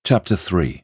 Chapter 3.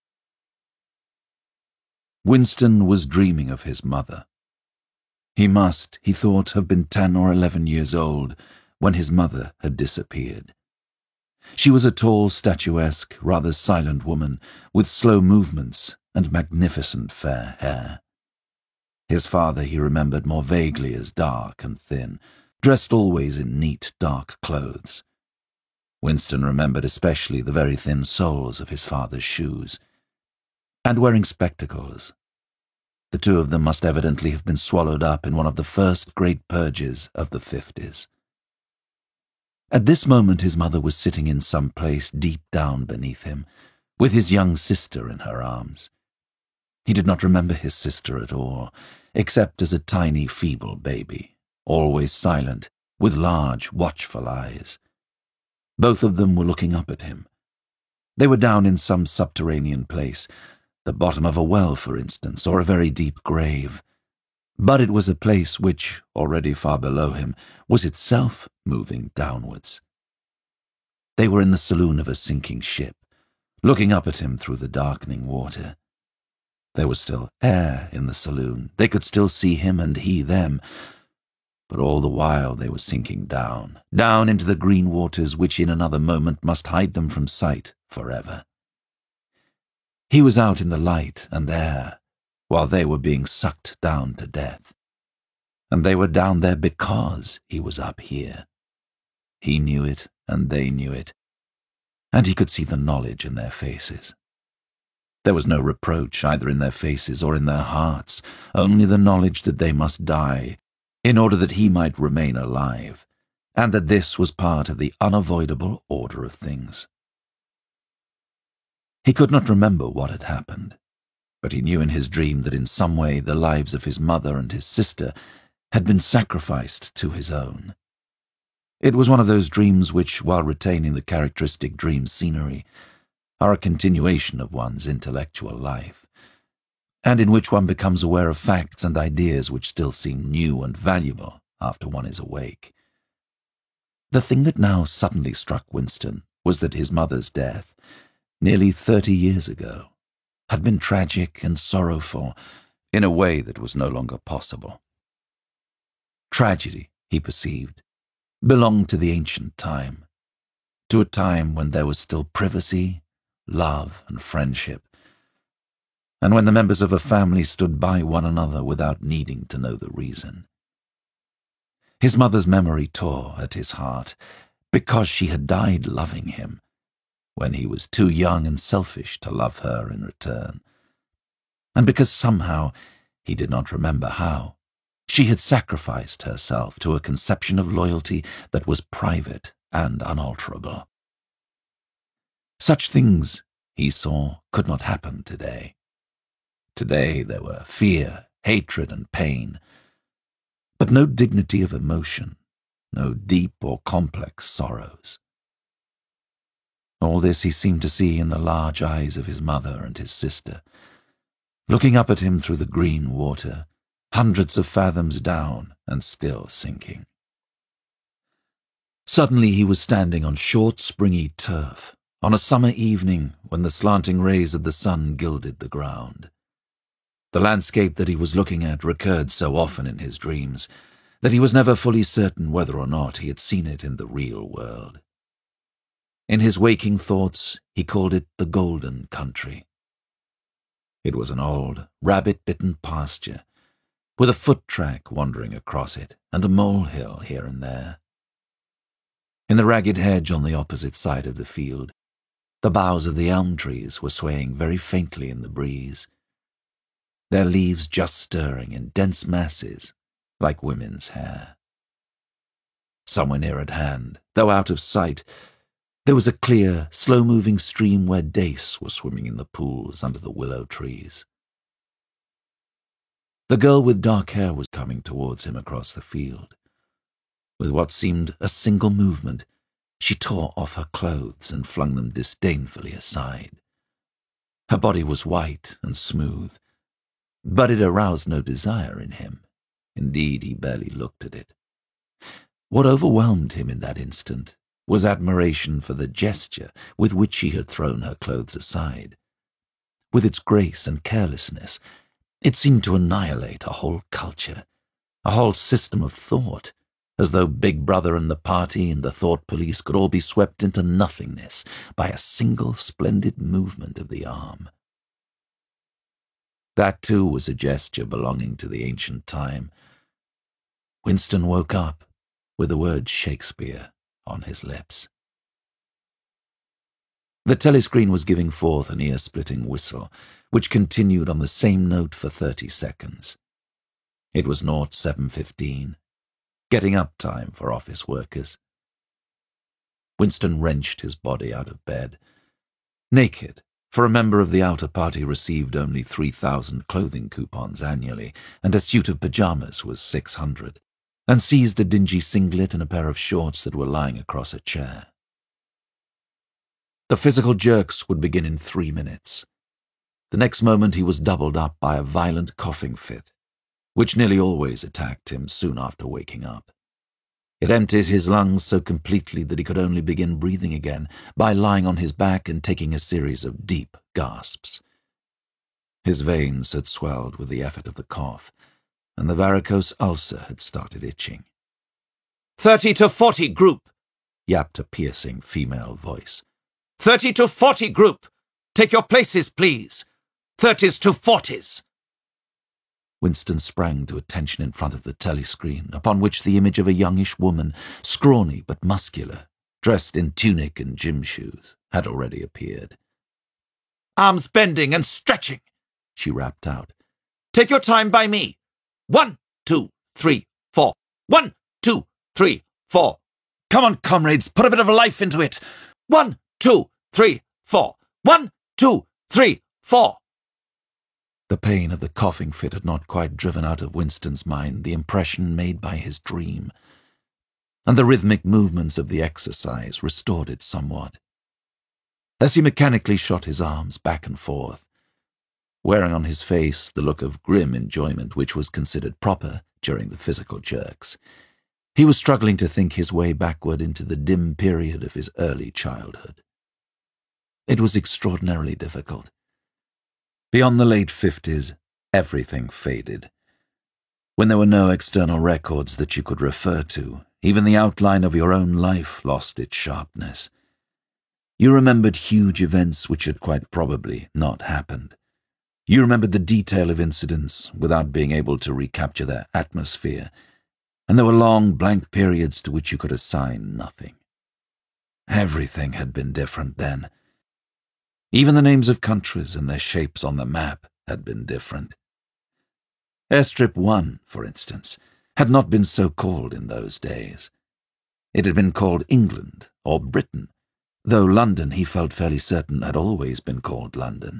Winston was dreaming of his mother. He must, he thought, have been 10 or 11 years old when his mother had disappeared. She was a tall, statuesque, rather silent woman with slow movements and magnificent fair hair. His father he remembered more vaguely as dark and thin, dressed always in neat, dark clothes. Winston remembered especially the very thin soles of his father's shoes, and wearing spectacles. The two of them must evidently have been swallowed up in one of the first great purges of the 50s. At this moment his mother was sitting in some place deep down beneath him, with his young sister in her arms. He did not remember his sister at all, except as a tiny, feeble baby, always silent, with large, watchful eyes. Both of them were looking up at him. They were down in some subterranean place, the bottom of a well, for instance, or a very deep grave. But it was a place which, already far below him, was itself moving downwards. They were in the saloon of a sinking ship, looking up at him through the darkening water. There was still air in the saloon. They could still see him and he them. But all the while they were sinking down, down into the green waters which in another moment must hide them from sight forever. He was out in the light and air, while they were being sucked down to death. And they were down there because he was up here. He knew it, and they knew it, and he could see the knowledge in their faces. There was no reproach either in their faces or in their hearts, only the knowledge that they must die, in order that he might remain alive, and that this was part of the unavoidable order of things. He could not remember what had happened, but he knew in his dream that in some way the lives of his mother and his sister had been sacrificed to his own. It was one of those dreams which, while retaining the characteristic dream scenery, are a continuation of one's intellectual life, and in which one becomes aware of facts and ideas which still seem new and valuable after one is awake. The thing that now suddenly struck Winston was that his mother's death, nearly 30 years ago, had been tragic and sorrowful in a way that was no longer possible. Tragedy, he perceived, belonged to the ancient time, to a time when there was still privacy, love, and friendship, and when the members of a family stood by one another without needing to know the reason. His mother's memory tore at his heart because she had died loving him, when he was too young and selfish to love her in return, and because somehow, he did not remember how, she had sacrificed herself to a conception of loyalty that was private and unalterable. Such things, he saw, could not happen today. Today there were fear, hatred, and pain, but no dignity of emotion, no deep or complex sorrows. All this he seemed to see in the large eyes of his mother and his sister, looking up at him through the green water, hundreds of fathoms down and still sinking. Suddenly he was standing on short, springy turf, on a summer evening when the slanting rays of the sun gilded the ground. The landscape that he was looking at recurred so often in his dreams that he was never fully certain whether or not he had seen it in the real world. In his waking thoughts, he called it the Golden Country. It was an old, rabbit-bitten pasture, with a foot-track wandering across it and a molehill here and there. In the ragged hedge on the opposite side of the field, the boughs of the elm trees were swaying very faintly in the breeze, their leaves just stirring in dense masses like women's hair. Somewhere near at hand, though out of sight, there was a clear, slow-moving stream where dace were swimming in the pools under the willow trees. The girl with dark hair was coming towards him across the field. With what seemed a single movement, she tore off her clothes and flung them disdainfully aside. Her body was white and smooth, but it aroused no desire in him. Indeed, he barely looked at it. What overwhelmed him in that instant was admiration for the gesture with which she had thrown her clothes aside. With its grace and carelessness, it seemed to annihilate a whole culture, a whole system of thought, as though Big Brother and the party and the thought police could all be swept into nothingness by a single splendid movement of the arm. That, too, was a gesture belonging to the ancient time. Winston woke up with the word Shakespeare on his lips. The telescreen was giving forth an ear-splitting whistle, which continued on the same note for 30 seconds. It was 07:15, getting up time for office workers. Winston wrenched his body out of bed. Naked, for a member of the outer party received only 3,000 clothing coupons annually, and a suit of pajamas was 600, and seized a dingy singlet and a pair of shorts that were lying across a chair. The physical jerks would begin in 3 minutes. The next moment he was doubled up by a violent coughing fit, which nearly always attacked him soon after waking up. It emptied his lungs so completely that he could only begin breathing again by lying on his back and taking a series of deep gasps. His veins had swelled with the effort of the cough, and the varicose ulcer had started itching. 30 to 40 group, yapped a piercing female voice. 30 to 40 group! Take your places, please! 30s to 40s! Winston sprang to attention in front of the telescreen, upon which the image of a youngish woman, scrawny but muscular, dressed in tunic and gym shoes, had already appeared. Arms bending and stretching, she rapped out. Take your time by me. 1, 2, 3, 4. 1, 2, 3, 4. Come on, comrades, put a bit of life into it. 1, 2, 3, 4. 1, 2, 3, 4. The pain of the coughing fit had not quite driven out of Winston's mind the impression made by his dream, and the rhythmic movements of the exercise restored it somewhat. As he mechanically shot his arms back and forth, wearing on his face the look of grim enjoyment which was considered proper during the physical jerks, he was struggling to think his way backward into the dim period of his early childhood. It was extraordinarily difficult. Beyond the late 50s, everything faded. When there were no external records that you could refer to, even the outline of your own life lost its sharpness. You remembered huge events which had quite probably not happened. You remembered the detail of incidents without being able to recapture their atmosphere, and there were long blank periods to which you could assign nothing. Everything had been different then. Even the names of countries and their shapes on the map had been different. Airstrip 1, for instance, had not been so called in those days. It had been called England or Britain, though London, he felt fairly certain, had always been called London.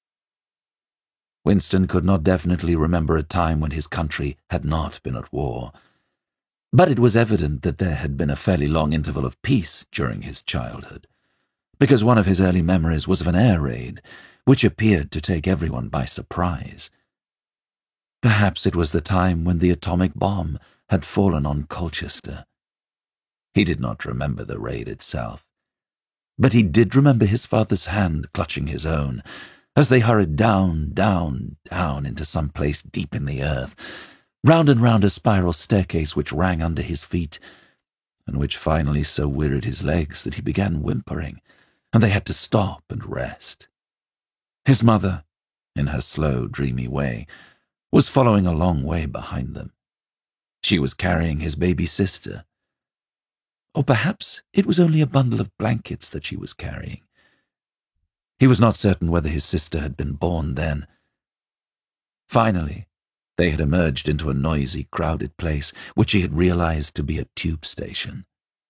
Winston could not definitely remember a time when his country had not been at war, but it was evident that there had been a fairly long interval of peace during his childhood, because one of his early memories was of an air raid, which appeared to take everyone by surprise. Perhaps it was the time when the atomic bomb had fallen on Colchester. He did not remember the raid itself, but he did remember his father's hand clutching his own, as they hurried down, down, down into some place deep in the earth, round and round a spiral staircase which rang under his feet, and which finally so wearied his legs that he began whimpering, and they had to stop and rest. His mother, in her slow, dreamy way, was following a long way behind them. She was carrying his baby sister. Or perhaps it was only a bundle of blankets that she was carrying. He was not certain whether his sister had been born then. Finally, they had emerged into a noisy, crowded place which he had realized to be a tube station.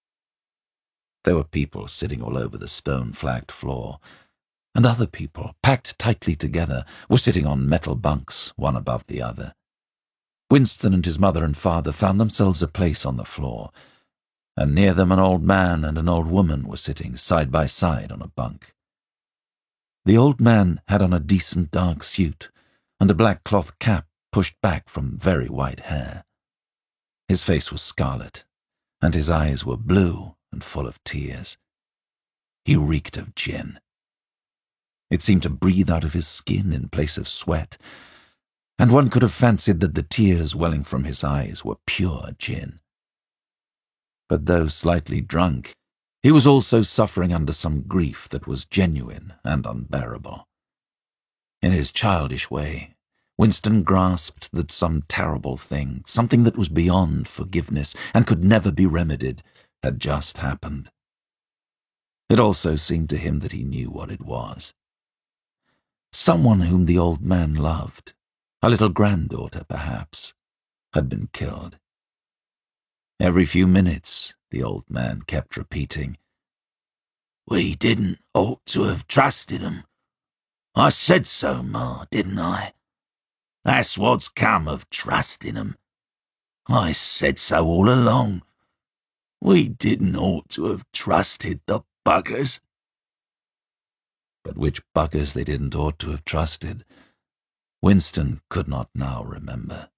There were people sitting all over the stone-flagged floor, and other people, packed tightly together, were sitting on metal bunks, one above the other. Winston and his mother and father found themselves a place on the floor, and near them an old man and an old woman were sitting side by side on a bunk. The old man had on a decent dark suit and a black cloth cap pushed back from very white hair. His face was scarlet, and his eyes were blue and full of tears. He reeked of gin. It seemed to breathe out of his skin in place of sweat, and one could have fancied that the tears welling from his eyes were pure gin. But though slightly drunk, he was also suffering under some grief that was genuine and unbearable. In his childish way, Winston grasped that some terrible thing, something that was beyond forgiveness and could never be remedied, had just happened. It also seemed to him that he knew what it was. Someone whom the old man loved, a little granddaughter perhaps, had been killed. Every few minutes, the old man kept repeating, "We didn't ought to have trusted 'em. I said so, Ma, didn't I? That's what's come of trusting 'em. I said so all along. We didn't ought to have trusted the buggers." But which buggers they didn't ought to have trusted, Winston could not now remember.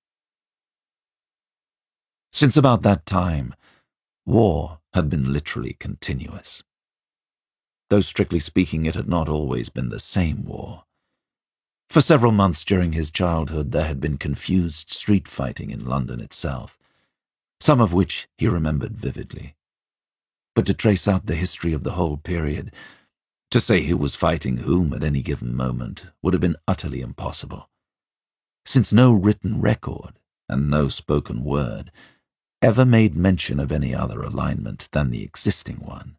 Since about that time, war had been literally continuous. Though strictly speaking, it had not always been the same war. For several months during his childhood there had been confused street fighting in London itself, some of which he remembered vividly. But to trace out the history of the whole period, to say who was fighting whom at any given moment, would have been utterly impossible, since no written record and no spoken word ever made mention of any other alignment than the existing one.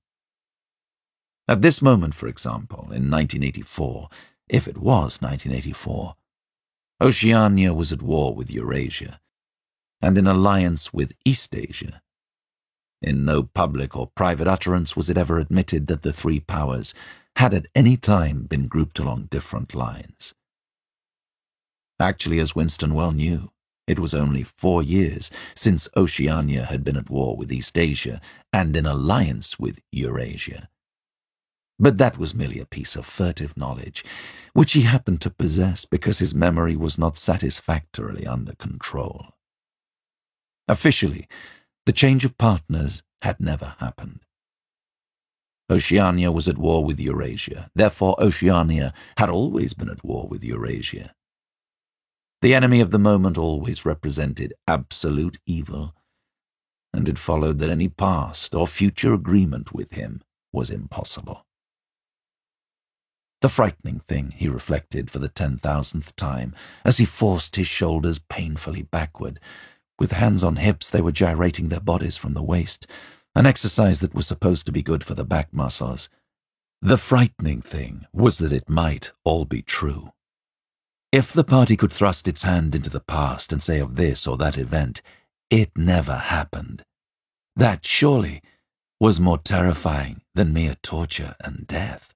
At this moment, for example, in 1984, if it was 1984, Oceania was at war with Eurasia, and in alliance with Eastasia. In no public or private utterance was it ever admitted that the three powers had at any time been grouped along different lines. Actually, as Winston well knew, it was only 4 years since Oceania had been at war with Eastasia and in alliance with Eurasia. But that was merely a piece of furtive knowledge, which he happened to possess because his memory was not satisfactorily under control. Officially, the change of partners had never happened. Oceania was at war with Eurasia, therefore Oceania had always been at war with Eurasia. The enemy of the moment always represented absolute evil, and it followed that any past or future agreement with him was impossible. The frightening thing, he reflected for the 10,000th time, as he forced his shoulders painfully backward. With hands on hips, they were gyrating their bodies from the waist, an exercise that was supposed to be good for the back muscles. The frightening thing was that it might all be true. If the party could thrust its hand into the past and say of this or that event, "It never happened," that surely was more terrifying than mere torture and death.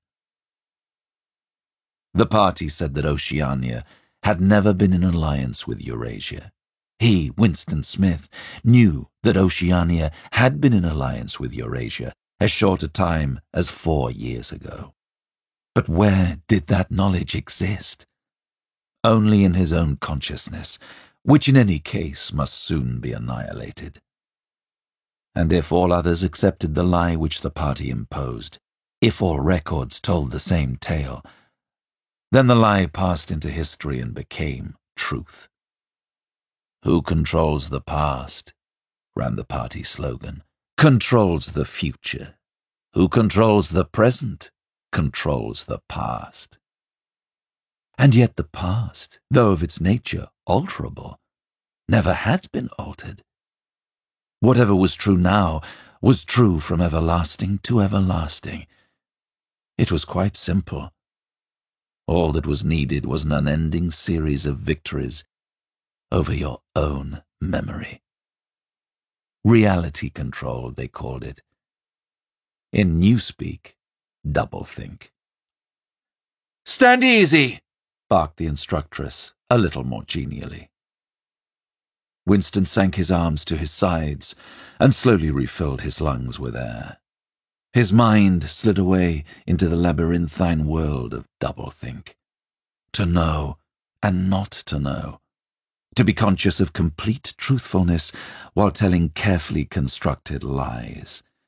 The party said that Oceania had never been in alliance with Eurasia. He, Winston Smith, knew that Oceania had been in alliance with Eurasia as short a time as 4 years ago. But where did that knowledge exist? Only in his own consciousness, which in any case must soon be annihilated. And if all others accepted the lie which the party imposed, if all records told the same tale, then the lie passed into history and became truth. "Who controls the past?" ran the party slogan. "Controls the future. Who controls the present? Controls the past." And yet the past, though of its nature alterable, never had been altered. Whatever was true now was true from everlasting to everlasting. It was quite simple. All that was needed was an unending series of victories over your own memory. Reality control, they called it. In newspeak, doublethink. "Stand easy!" barked the instructress, a little more genially. Winston sank his arms to his sides and slowly refilled his lungs with air. His mind slid away into the labyrinthine world of doublethink. To know and not to know. To be conscious of complete truthfulness while telling carefully constructed lies.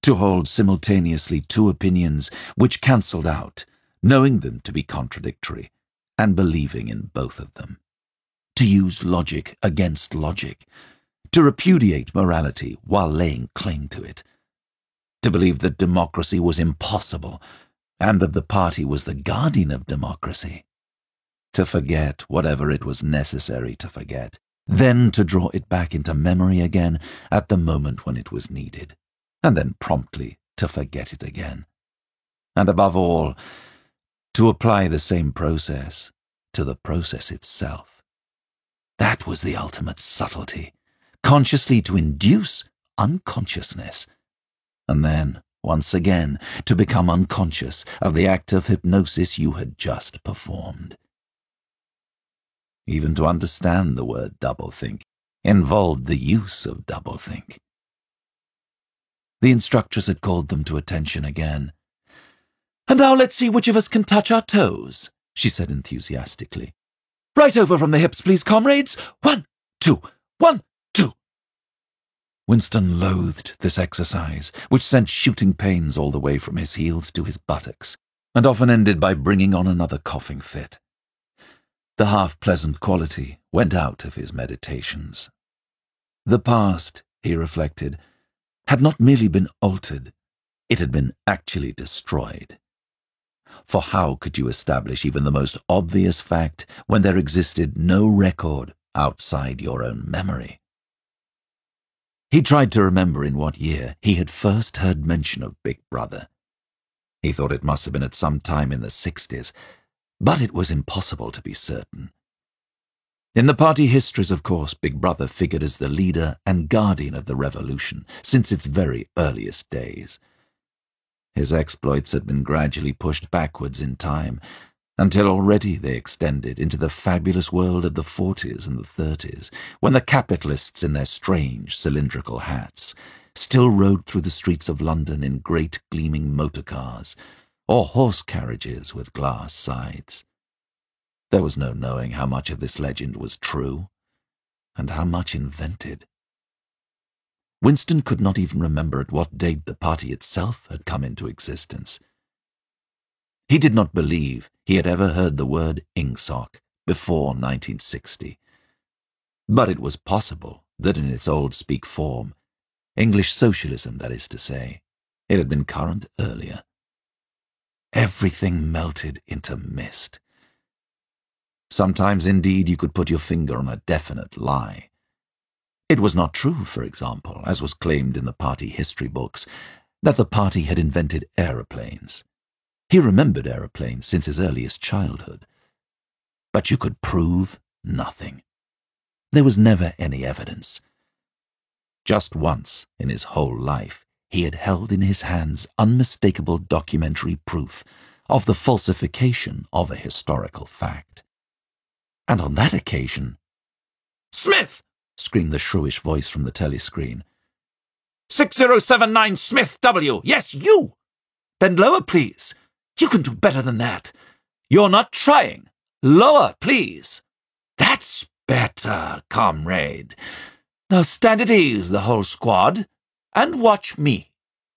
to hold simultaneously two opinions which cancelled out, knowing them to be contradictory, and believing in both of them. To use logic against logic, to repudiate morality while laying claim to it, to believe that democracy was impossible and that the party was the guardian of democracy, to forget whatever it was necessary to forget, then to draw it back into memory again at the moment when it was needed, and then promptly to forget it again. And above all, to apply the same process to the process itself. That was the ultimate subtlety, consciously to induce unconsciousness, and then, once again, to become unconscious of the act of hypnosis you had just performed. Even to understand the word doublethink involved the use of doublethink. The instructress had called them to attention again. "And now let's see which of us can touch our toes," she said enthusiastically. "Right over from the hips, please, comrades. 1, 2, 1, 2. Winston loathed this exercise, which sent shooting pains all the way from his heels to his buttocks, and often ended by bringing on another coughing fit. The half-pleasant quality went out of his meditations. The past, he reflected, had not merely been altered, it had been actually destroyed. For how could you establish even the most obvious fact when there existed no record outside your own memory? He tried to remember in what year he had first heard mention of Big Brother. He thought it must have been at some time in the 60s, but it was impossible to be certain. In the party histories, of course, Big Brother figured as the leader and guardian of the revolution since its very earliest days. His exploits had been gradually pushed backwards in time, until already they extended into the fabulous world of the 40s and the 30s, when the capitalists in their strange cylindrical hats still rode through the streets of London in great gleaming motor cars, or horse carriages with glass sides. There was no knowing how much of this legend was true, and how much invented. Winston could not even remember at what date the party itself had come into existence. He did not believe he had ever heard the word Ingsoc before 1960. But it was possible that in its old speak form, English socialism, that is to say, it had been current earlier. Everything melted into mist. Sometimes, indeed, you could put your finger on a definite lie. It was not true, for example, as was claimed in the party history books, that the party had invented aeroplanes. He remembered aeroplanes since his earliest childhood. But you could prove nothing. There was never any evidence. Just once in his whole life, he had held in his hands unmistakable documentary proof of the falsification of a historical fact. And on that occasion, "Smith!" screamed the shrewish voice from the telescreen. 6079 Smith W. Yes, you! Bend lower, please. You can do better than that. You're not trying. Lower, please. That's better, comrade. Now stand at ease, the whole squad, and watch me.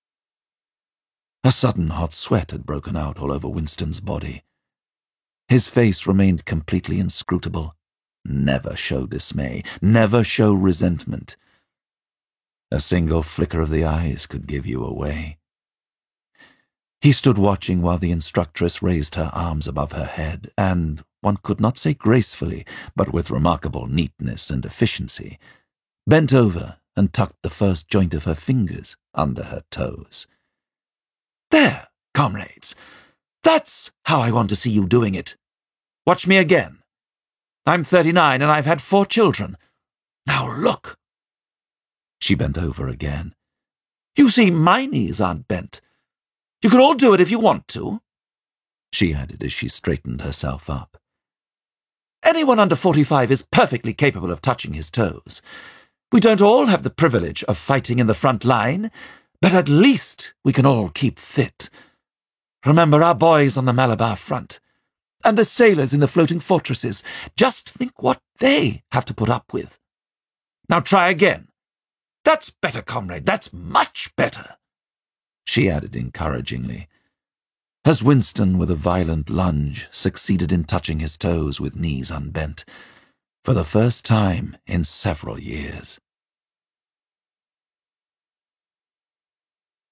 A sudden hot sweat had broken out all over Winston's body. His face remained completely inscrutable. Never show dismay, never show resentment. A single flicker of the eyes could give you away. He stood watching while the instructress raised her arms above her head and, one could not say gracefully, but with remarkable neatness and efficiency, bent over and tucked the first joint of her fingers under her toes. There, comrades. That's how I want to see you doing it. Watch me again. I'm 39 and I've had 4 children. Now look. She bent over again. You see, my knees aren't bent. You can all do it if you want to, she added as she straightened herself up. Anyone under 45 is perfectly capable of touching his toes. We don't all have the privilege of fighting in the front line, but at least we can all keep fit. Remember our boys on the Malabar front, and the sailors in the floating fortresses. Just think what they have to put up with. Now try again. That's better, comrade. That's much better. she added encouragingly, as Winston, with a violent lunge, succeeded in touching his toes with knees unbent, for the first time in several years.